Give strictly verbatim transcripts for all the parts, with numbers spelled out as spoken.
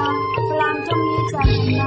ฝรั่งจงมีจางนา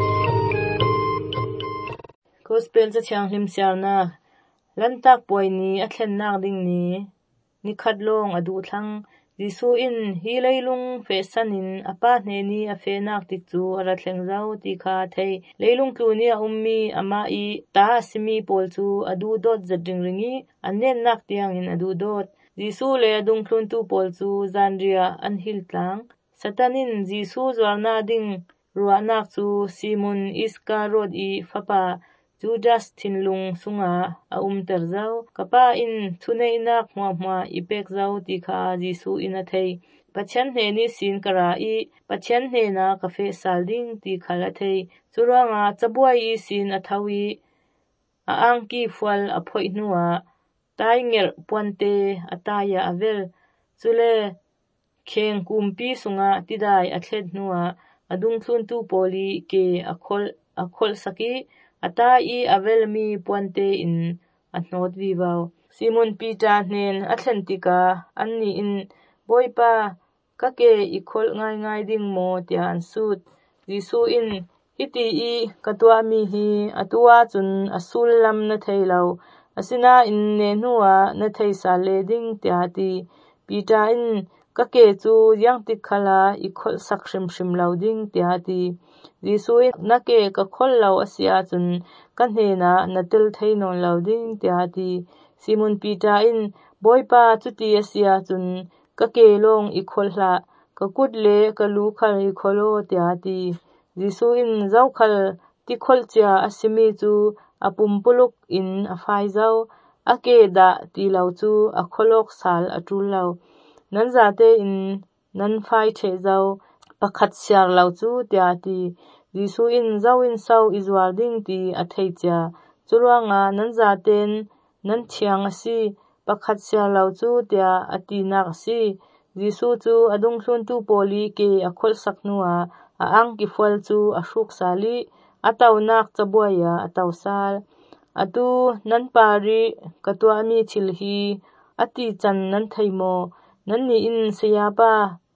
Gospel จะช่างหิมเสียนะลันตักป่วยนี้อัทเลนนักดิ่งนี้นิคัดลงอดูทั้งยิสูอินฮีเลยลุงเฟสันินอปาเนนีอเฟนักติจูอรัตเลงเจ้าติคาเทเลยลุงตูนี้อุมมีอามาอีตาสิมีปอลจูอดูดดจัดริงริงีอันเน้นนักเตียงอินอดูดดยิสูเลดุงคลุนตูปอลจูจานเรียอันฮิลตังสตานินยิสูจวานาดิ่งรัวนักจูซิมุนอิสการอดอีฟปาจูดัสทินลุงสุงาอาอุมเตอร์เจ้ากะป้าอินทุเนนักมัวมัวอีเป็กเจ้าติคาจิสูอินาเทยปัจเจนเฮนิสินกราอีปัจเจนเฮนากาเฟซาลดิงติคาลาเทยจุรางาจะบวยอีสินอัทวีอาอังกีฟวลอภอยนัวตายเงรปวนเตอตายาอเวลจุเลเคงกุมปีสุงาติได้อัทเลดนัวอดุงทุนตูโปลีเกอคอลอคอลสกีata i avel mi puante in atnot vivaw Simon Peter nen Atlantica anni in boipa kake ikol ngai ngai ding mo tian sut Jisu in hiti i katwa mi hi atua chun asul lam na theilaw asina in ne nuwa na thei sa le ding tia ti Peter in kake chu yang ti khala ikol sakshim shim law ding tia ti Jisu in nake ka khol law asia chun kan hena natil theinon law ding tia ti Simon Peter in boipa chuti asia chun ka ke long ikhol hla ka kut le ka lu khal ikholo tia ti Jisu in zau khal ti khol chia asimi chu apum puluk in afai zau ake da ti law chu akholok sal atul law nan zate in nan fai che zau pakhat siar law chu tia ti Jisu in zau in sau izwar ding ti athei cha churanga nan zaten nan thiang asi pakhat siar law chu tia ati nak si Jisu chu adung thlun tu poli ke akhol saknuwa a ang ki fwal chu ashuk sali ataw nak chabuaya ataw sal atu nan pari katwa mi thilhi ati chan nan thaimo nan ni in seyapa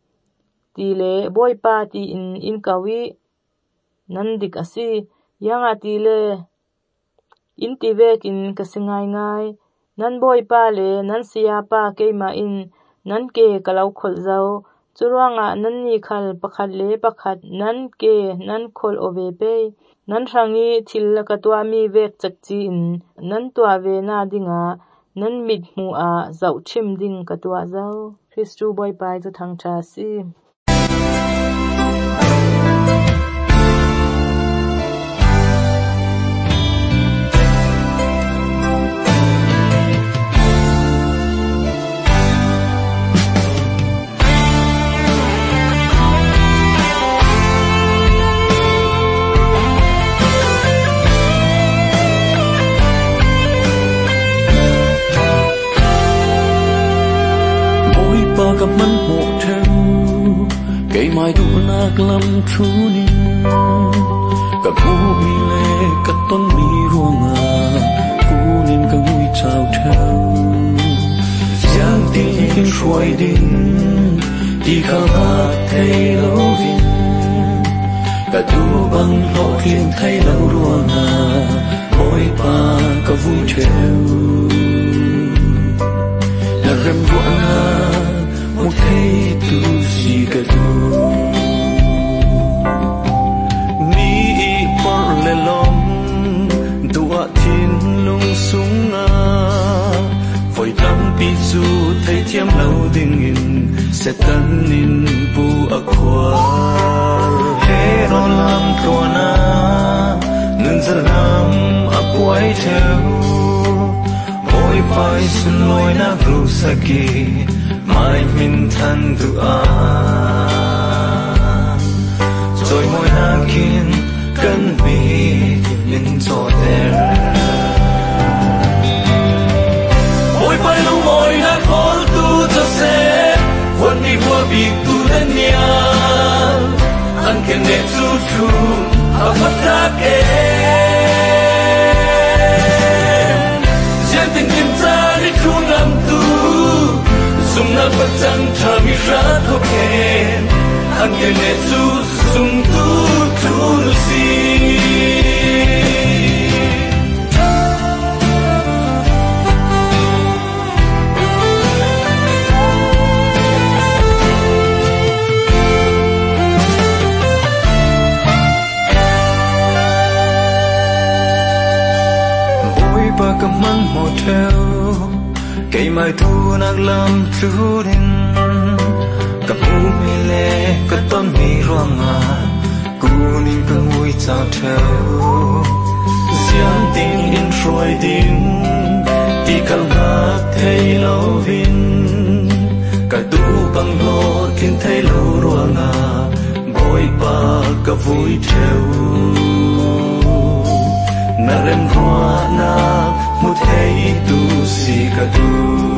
ti le boipa ti in in kawi nan dik asi yanga ti le in ti vekin kasingai ngai nan boipa le nan seyapa keima in nan ke kalau khol zau churanga nan ni khal pakhat le pakhat nan ke nan khol ove pe nan rangi thil katwa mi vek chakchi in nan twa ve na dinga nan mit mu a zau thim ding katwa zau Christu boipa chu thang tha si กับมันโหดเทวไก่ไม้ดูน่ากลำทูนินกับกูมีเล่กับต้นมีร่วงอากูนินกับงุยเจ้าเทวอยากดีกินช่วยดินดีข้ามาไทยเราวินกับดูบังหลอกเลี้ยงไทยเราร่วงอาโอยปากับวูเทวและเริ่มร่วงอาmột thế tu gì cả tu mi por le lom tua thiên lung sung a voi tam pi zu thấy thiam lâu ding in sẽ tan in bu akwa he ron lam tua na nun zal nam akwai theo oi pai sun loi na bru saki mai min than tu a rồi môi na kin cần vì min cho der môi bay lu môi na khol tu cho se quân đi vua bị tu lên nia anh khen đẹp su chu a phát ra ke dân tình kim ta đi khu nam tu Sung na patang thami rat hoken an ke ne chu sung tu thu si mang motel cây mai thu nag lam thu din cặp u mi le cặp ton mi ruang à cu ning pe mui chao theo xiang ting in trôi din ti kal na thei lo vin cả tu bằng lo thiên thei lo ruang à boy pa ka vui theo na rem hoa na một thấy tu si cả tu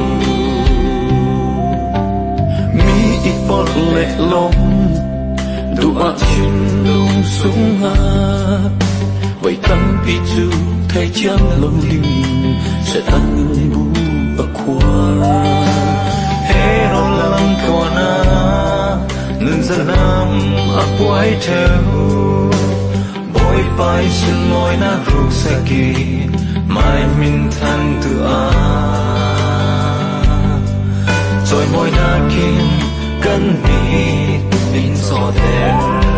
mi ít bọt lệ lom tu a chin lung sung ha vậy tâm pi chu thấy chăng lòng linh sẽ tăng bu a qua he ro lam kwa na nun za nam a quay theo boy pai sun moi na ruk sa ki mai min than tu a rồi môi na kim cần mi tin so there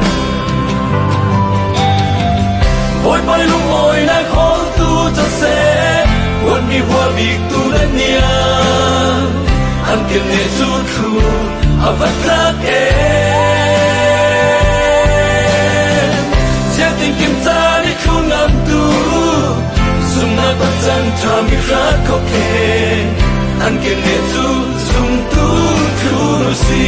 boy pai lu môi na khol tu cho se quân mi hoa big tu lên nia an kim ne su thu a vat la ke sia tin kim ta ni khu ngam tu sung na bắt chân cho mi rát có kề an kiên nghệ tu sung tu thu si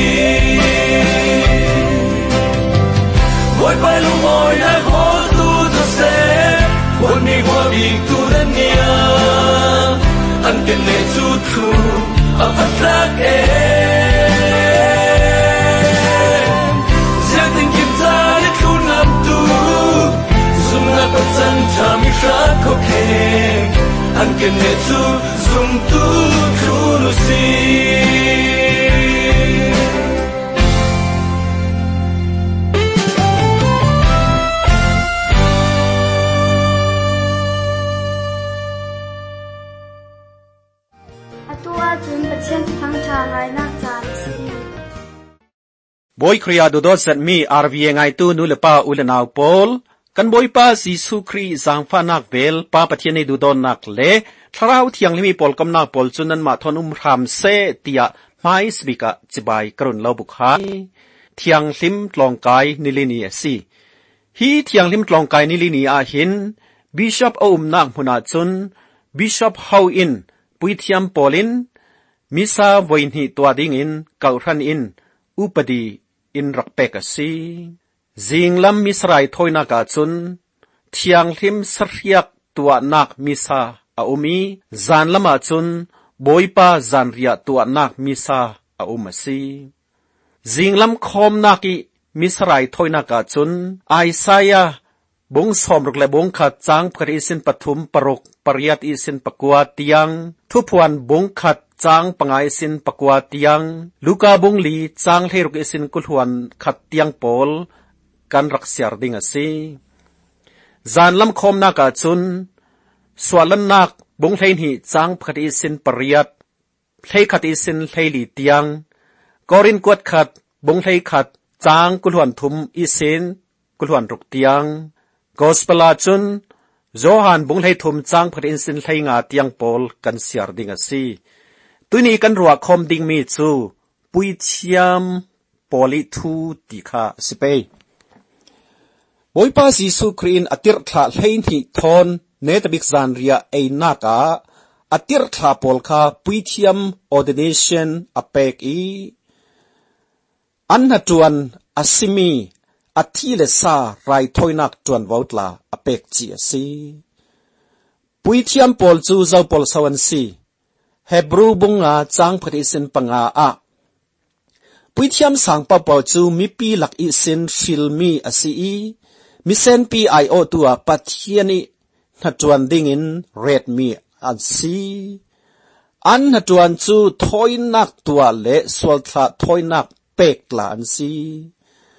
boy bay lu môi na khó tu cho se quân mi hoa bị tu lên nia an kiên nghệ tu thu a phát ra kề giang tình kim ta để khu ngam tu sung na bắt chân cho mi rát có kề an kiên nghệ tu sung tu thu si atua chun pachen thang tha ngai nak chan si boy kriya do dot set mi rv ngai tu nu le pa ulenaw pol kan boy pa si su kri zang fa nak vel pa pathian nei du don nak le tharau thiang limi pol kam nak pol chunan ma thon um ram se tia mai spika chibai karun lo bukha thiang lim tlong kai nilini si hi thiang lim tlong kai nilini a hin bishop om nak huna chun bishop how in puithiam polin misa voin hi twa ding in kauran in upadi in rakpek si zinglam misrai thoina ka chun thiang lim sarhiak tua nak misa a umi zan lama chun boipa zanria tua nak misa a umasi zinglam khom naki misrai thoina ka chun aisaya bong som ruk le bong khat chang phar isin pathum parok pariat isin pakwa tiang thupuan bong khat chang pangai sin pakwa tiang luka bong li chang leruk isin kulhuan khat tiang pol kan raksiar ding ase zanlam khom na ka chun swalan nak bong hlein hi chang phar isin pariat hlei khat isin hleili tiang korin kwat khat bong hlei khat chang kulhuan thum isin kulhuan ruk tiang gospela chun zohan bung lei thum chang phar in sin hlei nga tiang pol kan siar ding asi tuni kan ruwa khom ding mi chu puithiam poli thu ti kha sipe boipa jisu krin atir thla hlein hi thon ne tabik zan ria eina ka atir thla pol kha puithiam ordination apek i anna tuan asimi athi le sa rai thoinak tuan votla apek chi asi puithiam pol chu zau pol sawan si hebrew bunga chang phari sin panga a puithiam sang pa pol chu mi pi lak i sin filmi asi i mi sen pi I O tua pathiani natuan dingin red mi an si an natuan chu thoinak tua le swaltha thoinak pek la an si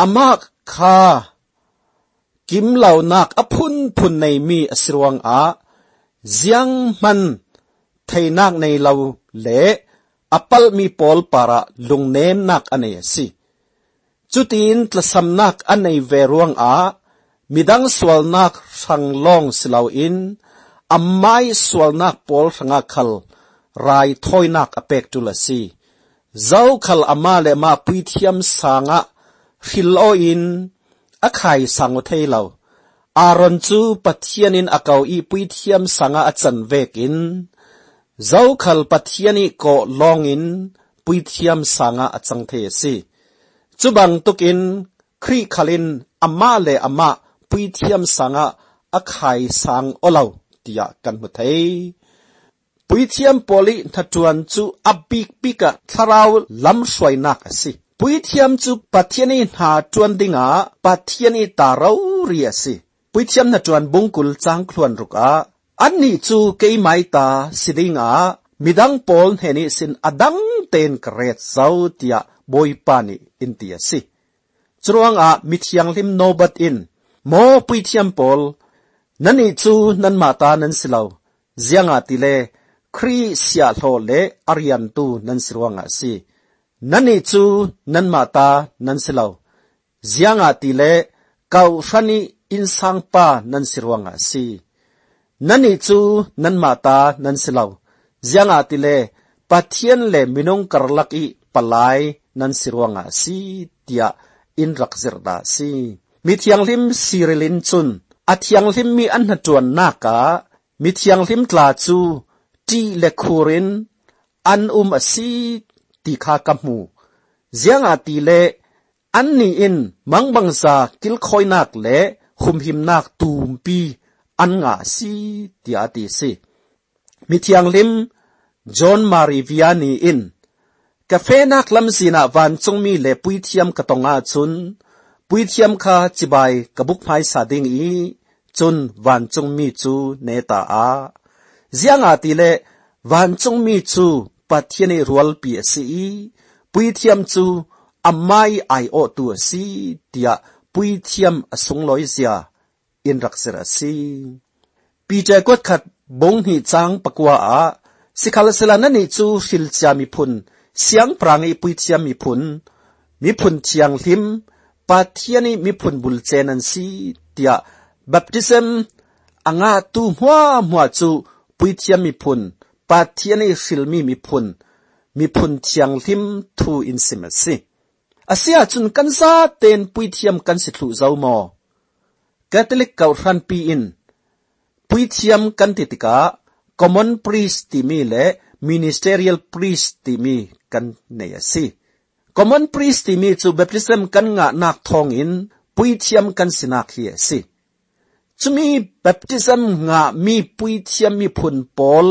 อาคากิมเหล่านักอพุนพุนในมีอสรวงอาเจียงมันไทยนักในเราเละอปัลมีปอลปาระลุงเนมนักอันนี้สิจุดอินทลสำนักอันในเวรวงอามีดังสวลนักสังลองสลาวอินอาไม่สวลนักปอลสังอาคัลรายถอยนักอเปกจุลสีเจ้าคัลอามาเลมาพิธียมสังอาฟิลโออินอาไข่สังอุทัยเราอารอนจูปัทยานินอาเกาอีพิธียมสังอาจันเวกินเจ้าคัลปัทยานิโกลองอินพิธียมสังอาจังเทสีจุบังตุกินครีขลินอามาเลอามาพิธียมสังอาไข่สังโอลาวติยากันมุทัยพิธียมปอลิทัดจวนจูอับบิกบิกะทาราวลำสวยนักสิพิธียมจูปัทยานิหาจวนดิงาปัทยานิตาเราเรียสิพิธียมนัดจวนบุงกุลจังคลวนรุกาอันนี้จูเกยไมตาสิดิงามิดังปอลเฮนิสินอดังเตนเกรดเซาติยาบอยปานิอินเตียสิจรวงอามิทยังลิมโนบัดอินโมพิธียมปอลนันนี่จูนันมาตานันสิลาวเจียงอาติเลครีเซียโลเลอาริยันตูนันสิรวงอาสินันนี่จูนันมาตานันสิลาวเจียงอาติเลเกาชันีอินสังปานันสิรวงอาสินันนี่จูนันมาตานันสิลาวเจียงอาติเลปัทยันเลมินงกรลักอีปลายนันสิรวงอาสิเตียอินรักเซรดาสิมิทยังลิมสิริลินจุนอัทยังลิมมีอันหจวนนากามิทยังลิมตลาจูจีเลคูรินอันอุมอสีติคากำมูเจียงอาติเลอันนี้อินมังบังซากิลคอยนักเลคุมหิมนักตูมปีอันงาสีติอาติสิมิทยังลิมจอห์นมาริวิอานีอินกาเฟนักลำซีนาวันจงมีเลปุยเทียมกะตงอาจุนปุยเทียมคาจิบายกะบุกไพสาดิงอีจุนวันจงมีจูเนตาอาเจียงอาติเลวันจงมีจูปัทยานิรัวลปีสีปุยเทียมจูอาไม่ไอโอตัวสีเตียปุยเทียมอสงลอยเสียอินรักเสรสีปีเจกวดขัดบงหิจังปกวาอาสิขลสลานันนิจูฟิลจามิพุนเสียงปรางอีปุยเทียมมิพุนมิพุนเทียงลิมปัทยานิมิพุนบุลเจนันสีเตียบัพติซึมอ่างาตูมัวมัวจูปุยเทียมมิพุนปัทยานิฟิลมีมิพุนมิพุนเทียงลิมทูอินซิมสีอาเซียจุนกันซาเตนปุยเทียมกันสิทลุเจ้าโมคาทอลิกเกาทันปีอินปุยเทียมกันติติกาcommon priest ติมีและ ministerial priest ติมีกันเนียสิ common priest ติมีจู baptism กันงะนักทองอินปุยเทียมกันสินักเฮียสิจูมี baptism งะมีปุยเทียมมีพุนปอล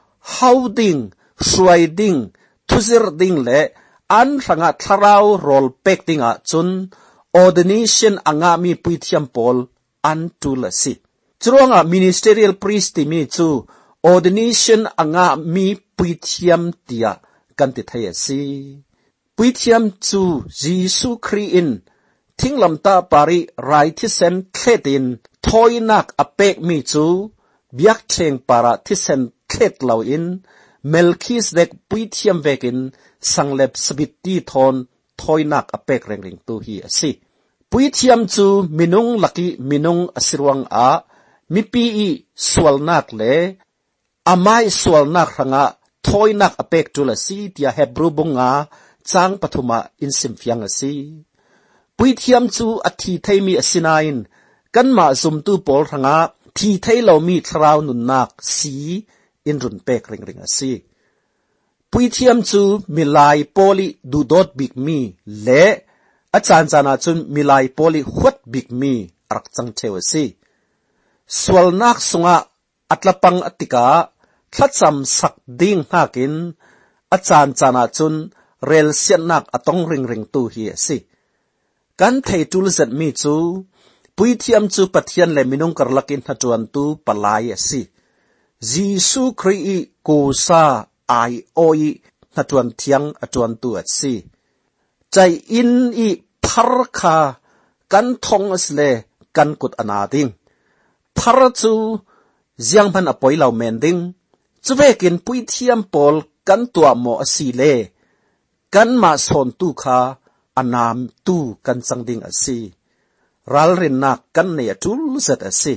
houding สวยดิ้งทุซิรดิ้งและอันสังะทาราวโรลเป็กดิ้งะจุน ordination อ่างะมีปุยเทียมปอลอันตุลสิจรวงะ ministerial priest ติมีจู ordination อ่างะมีปุยเทียมเตียกันติดเฮียสิปุยเทียมจูเยซูคริสต์ทิ้งลำตาปาริไรที่เซนเคลดินทอยนักอเปกมีจูเบียกเชงปาระที่เซนเคลดเหล่าอินเมลคิสเด็กปุยเทียมเวกินสังเล็บสบิดตีทอนทอยนักอเปกเร่งเร่งตัวเฮียสิปุยเทียมจูมินุงลักีมินุงอสิรวังอามิปีอีสวลนักเลอาไม่สวลนักรังอาถอยนักอเปกจุลสีที่เฮบรูบงาจังปฐุมาอินสิมฟียงสีปุยเทียมจูอธิไทมีอสินายนกันมาซุมตูปอลรังอาทีไทเรามีทราวนุนนักสีอินรุนเปกเริงเริงสีปุยเทียมจูมิลายโพลีดูดอดบิกมีเละอาจารย์จานาจุนมิลายโพลีขวดบิกมีรักจังเทวสีสวลนักสงะอัตลปังอติกาทัดจำสักดิ้งหักินอาจารย์จานาจุนเรลเสียนักอตองริงริงตูเฮียสิกันเทจุลเซตมีจูปุยเทียมจูปัทยันเลมินุงกรลักินหัจวนตูปลายสิเยซูคริสต์กูซาไอโออีหัจวนเทียงหัจวนตูอัดสิใจอินอีพ phar kha kan thong asle kan kut anading phar chu ziang ban apoi lau men ding chuvekin pui thiam pol kan tua mo asile kan ma son tu kha anam tu kan sangding asi ral rin nak kan ne atul zat asi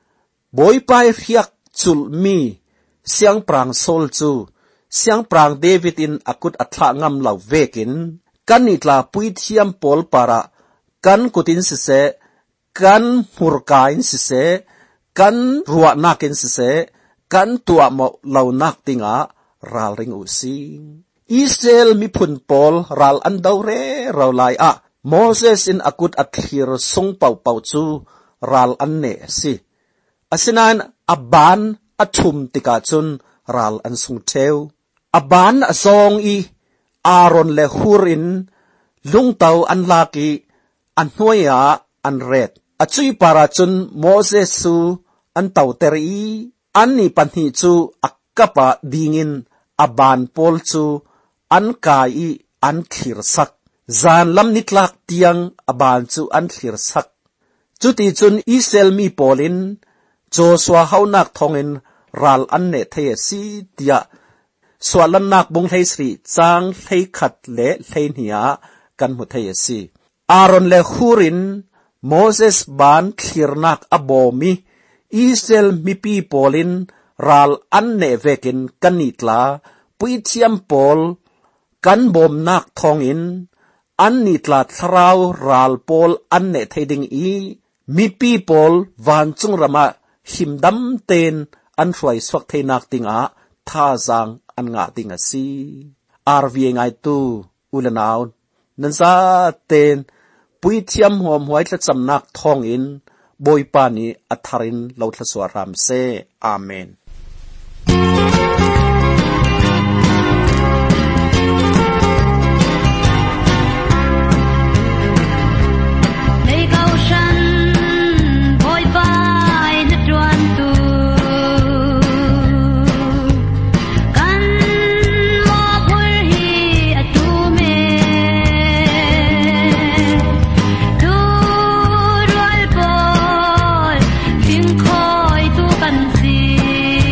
boy pai riak chul mi siang prang sol chu siang prang David in akut athla ngam lau vekin kan itla pui thiam pol para kan kutin se kan murkain se kan ruwa nakin se kan tua mo lau nak tinga ral ring usi Israel mi phun pol ral an daure raw lai a Moses in akut athir sung pau pau chu ral an ne si asinan aban athum tika chun ral an sung theu aban azong i Aaron le Hurin lungtau an laki an hnuaya an ret achui para chun Moses su an tau teri an ni panhi chu akkapa dingin aban pol chu an kai an khir sak zan lam nitlak tiang aban chu an khir sak chuti chun Israel mi polin Joshua haunak thongin ral an ne thei si tia swalan nak bung thei sri chang thei khat le thei nia kan mu thei si Aaron le Hurin Moses ban khirnak abomi Israel mi pi polin ral an ne vekin kanitla pui thiam pol kan bom nak thongin an nitla thrau ral pol an ne theiding i mi pi pol van chung rama himdam ten an hroi swak theinak tinga tha zang an nga tinga si rv ngai tu ulanaw nanza ten pui thiam hom huai tla chamnak thongin boipani atharin lo thla swa ram se amen Khoi tu kan si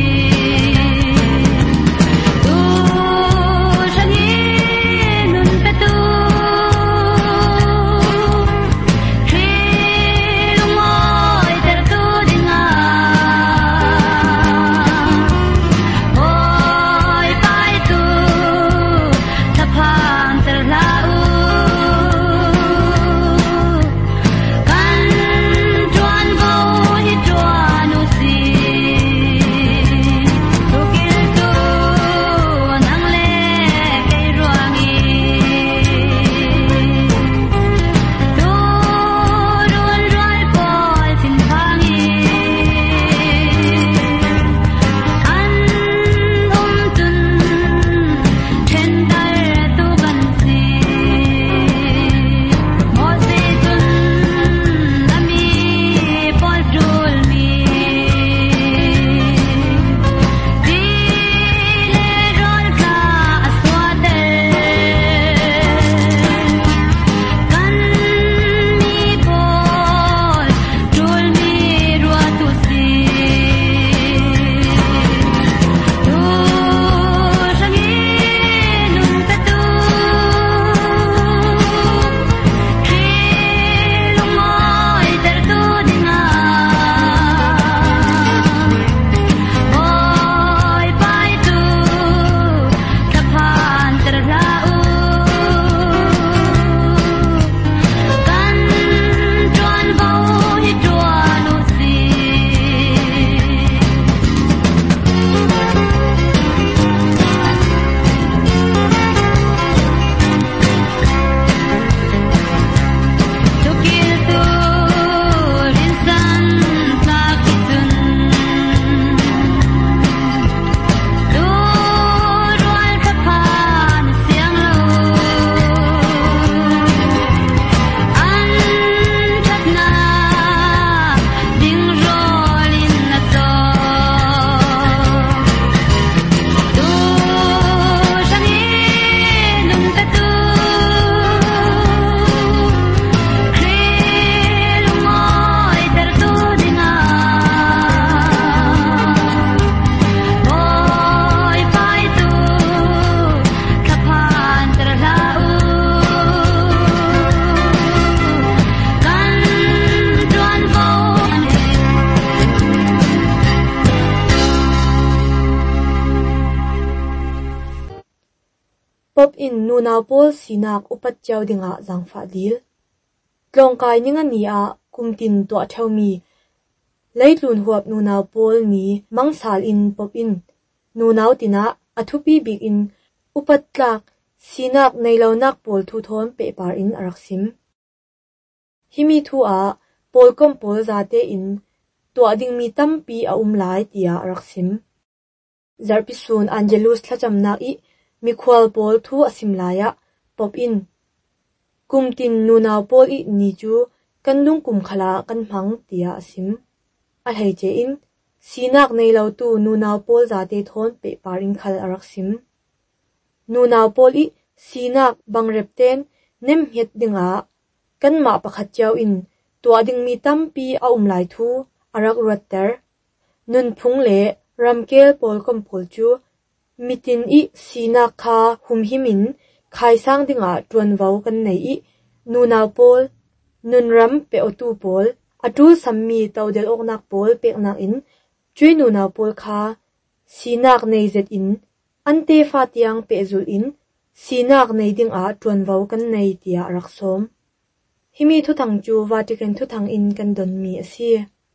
pop in nunau pol sinak upat chaw dinga zangfa dil tlong kai ninga ni a kumtin to thawmi leitlun huap nunau pol ni mangsal in pop in nunau tina athupi big in upat tlak sinak neilonak pol thu thon pe par in araksim himi thu a pol kom pol zate in to ading mi tampi a umlai tia araksim zarpisun angelus thlachamna i mikhwal pol thu asimlaya pop in kumtin nunau pol i ni chu kanlung kum khala kan hmang tia asim a heiche in sinak neilo tu nunau pol zate thon pe parin khal araksim nunau pol i sinak bangrepten nem het dinga kan ma pakhat chaw in to ading mi tampi a umlai thu arak ruatter nun phung le ramkel pol kom pol chu mitin i sinak kha humhimin khai sang dinga tuan vau kan nei i nunau pol nun ram pe otu pol atul sammi tawdel oknak pol peknak in chui nunau pol kha sinak nei zet in ante fatiang pe zul in sinak nei ding a tuan vau kan nei tia raksom himi thu thang chu Vatican thu thang in kan don mi asi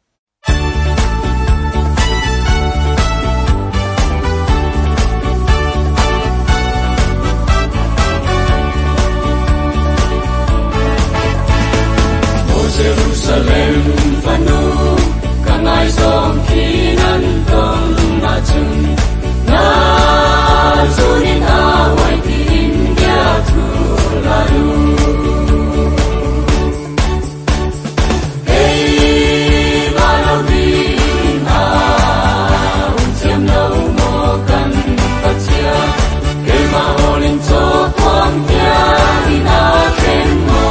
Jerusalem vanu kangai som kinan tong ma chung na zunin awai ti India tu lalu hey malawi na uncem no mo kan patia ke ma olin cho kwang tia ina ken mo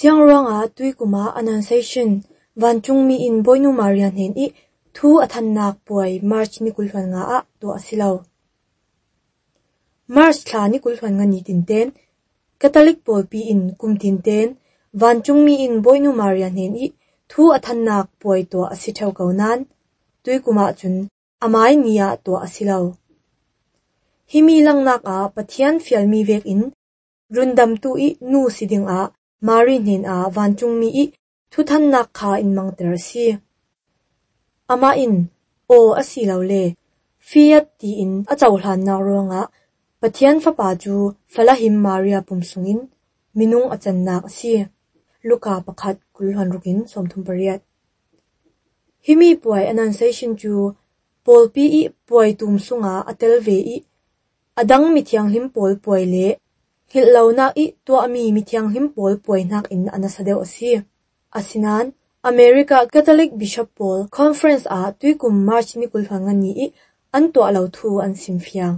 siang ruanga tuikuma annunciation vanchung mi in boinu marian hen i thu athan nak puai march ni kulhwan nga a to asilo march thla ni kulhwan nga ni tinten catholic pol pi in kumtin ten vanchung mi in boinu marian hen i thu athan nak puai to asithau kaunan tuikuma chun amai nia to asilo himi lang nak a pathian fial mi vek in rundam tu i nu siding a mari nen a vanchung mi i thu than nak kha in mangter si ama in o asilo le fiat ti in a chawhlan na ronga pathian fa pa chu falahim maria pumsungin minung achan nak si luka pakhat kulhan rukin somthum pariat himi puai annunciation chu pol pi i puai tum sunga atel ve i adang mithiang him pol puai le hillo na i to ami mithiang him pol puai nak in anasadeu asi asinan America Catholic Bishop Paul Conference a tuikum march ni kulhwan nga ni i an to alo thu an simfiang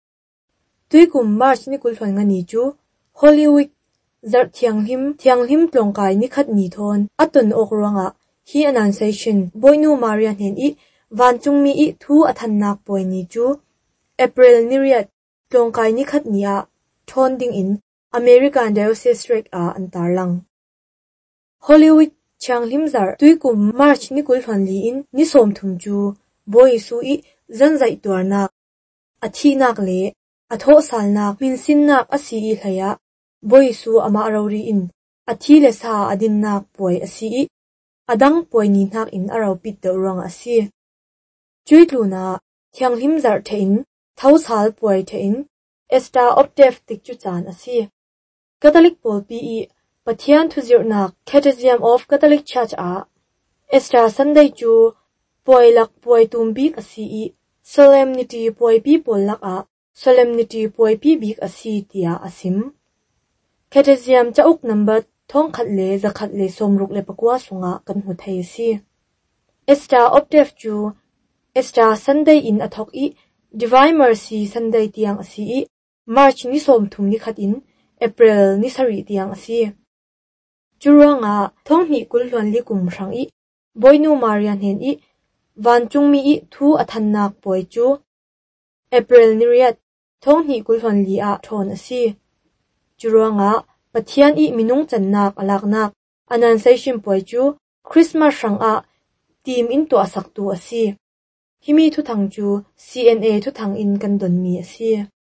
tuikum march ni kulhwan nga ni chu Holy Week zar thiang him thiang him tlongkai ni khat ni thon aton ok ronga hi annunciation boinu maria hen i vanchung mi i thu athan nak poi ni chu April ni riat tlongkai ni khat nia thon ding in American Diocese Rek a antarlang Holy Week chang limzar tuikum march ni kulhwan li in ni som thum chu boi su i zanzai tuarnak athi nak le atho salnak min sinnak asi i hlaya boi su ama arori in athi le sa adin nak poi asi i adang poi ni nak in arau pit de rong asi chuitluna thiang limzar thein thau sal poi thein esta optef tik chu chan asi Catholic pol pi i pathian thuzirnak Catechism of Catholic Church a Extra Sunday chu poilak poi tumbik asi i solemnity poi pi polak a solemnity poi pi bik asi tia asim Catechism chauk number thong khatle zakhatle somruk le pakwa sunga kan hu thei si Extra Octave chu Extra Sunday in athok i Divine Mercy Sunday tiang asi i March ni som thum ni khat in April ni sari tiang asi Churanga thong ni kulhwan li kum rang i boinu marian hen i vanchung mi i thu athan nak poi chu April ni riat thong ni kulhwan li a thon asi Churanga pathian i minung chan nak alak nak annunciation poi chu Christmas rang a team in to asak tu asi himi thu thang chu C N A thu thang in kan don mi asi